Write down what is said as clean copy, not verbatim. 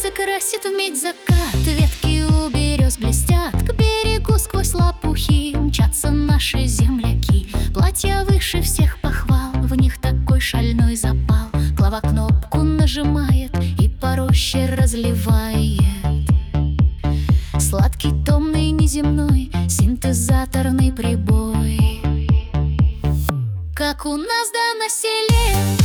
солнце красит вмиг закат, ветки у берез блестят, к берегу сквозь лопухи мчатся наши земляки. Платья выше всех похвал, в них такой шальной запал. Клава кнопку нажимает и по роще разливает сладкий, томный, неземной синтезаторный прибой. Как у нас да на селе